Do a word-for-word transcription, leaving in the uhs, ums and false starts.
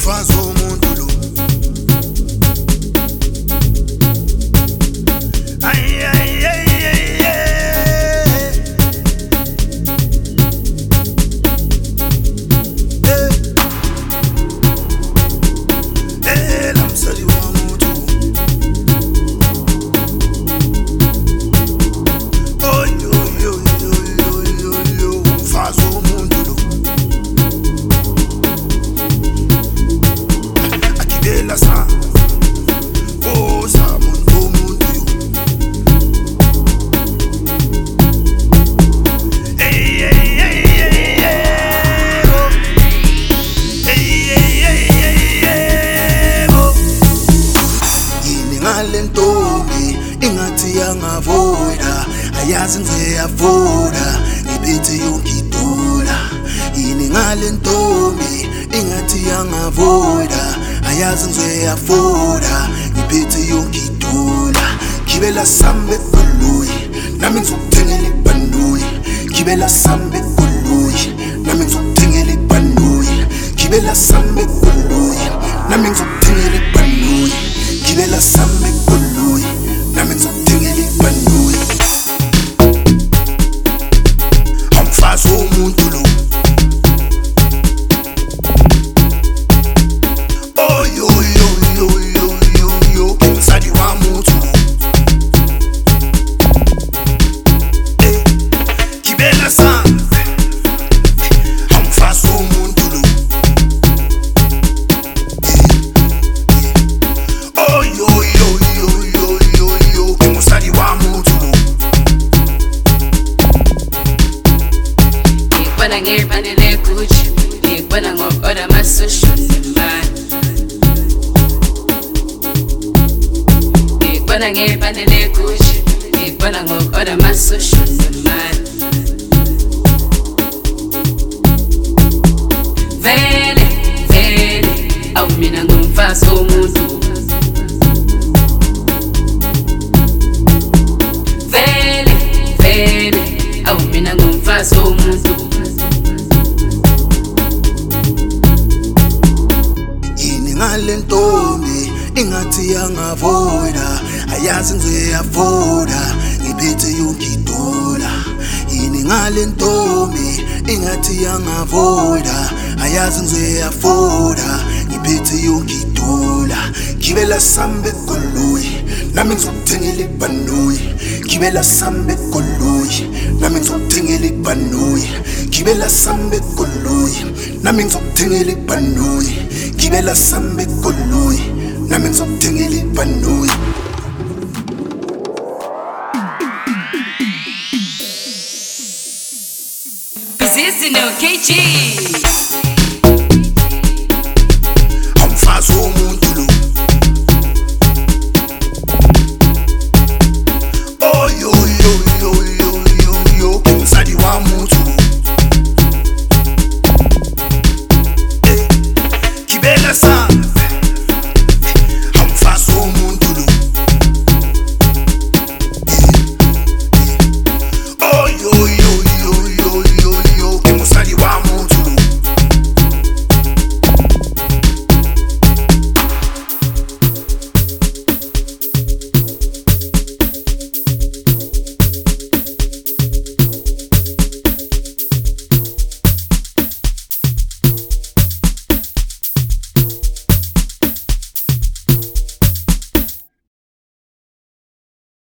umfazi womuntu lo. Ay ay ay ay ay. Eh, la msali wa muntu. Oh yo yo yo yo yo yo umfazi womuntu lo. Akibela sa. Oh sa muntu womuntu yo. Hey hey hey hey hey. Oh. Hey hey hey hey hey. Oh. Yini ngale ntombi ingathi yangavoida, ayazi ngiyavoda ngiphethe yonke idola. Yini ngale ntombi ingathi yangavoida, ayazi ngiyavoda ngiphethe yonke idola. Gibela sambe kuluyi nami ngizokuthengela ibhanuyi. Gibela sambe kuluyi nami ngizokuthengela ibhanuyi. Gibela sambe kuluyi nami ngizokuthengela ibhanuyi. Gibela sambe kuluyi nami ngizokuthengela ibhanuyi. Umfazi womuntu lo. Oh yo yo yo yo yo yo umsadi wa muntu. Eh, gibela sambe. Umfazi womuntu lo. Oh yo yo yo yo yo yo umsadi wa muntu. Ngikubona ngefanele Gucci, ngikubona ngokoda ama-social nemali. Ngikubona ngefanele Gucci, ngikubona ngokoda ama-social nemali. Vele vele awu mina ngumfazi womuntu. Vele vele awu mina ngumfazi womuntu. Yini ngale ntombi ingathi yangavoida, ayazi ngiyavoda ngiphethe yonke idola. Yini ngale ntombi ingathi yangavoida, ayazi ngiyavoda ngiphethe yonke idola. Gibela sambe kuluyi nami ngizokuthengela ibhanuyi. Gibela sambe kuluyi nami ngizokuthengela ibhanuyi. Gibela sambe kuluyi nami ngizokuthengela ibhanuyi. Gibela sambe kuluyi nami ngizokuthengela ibhanuyi. Busy no K G.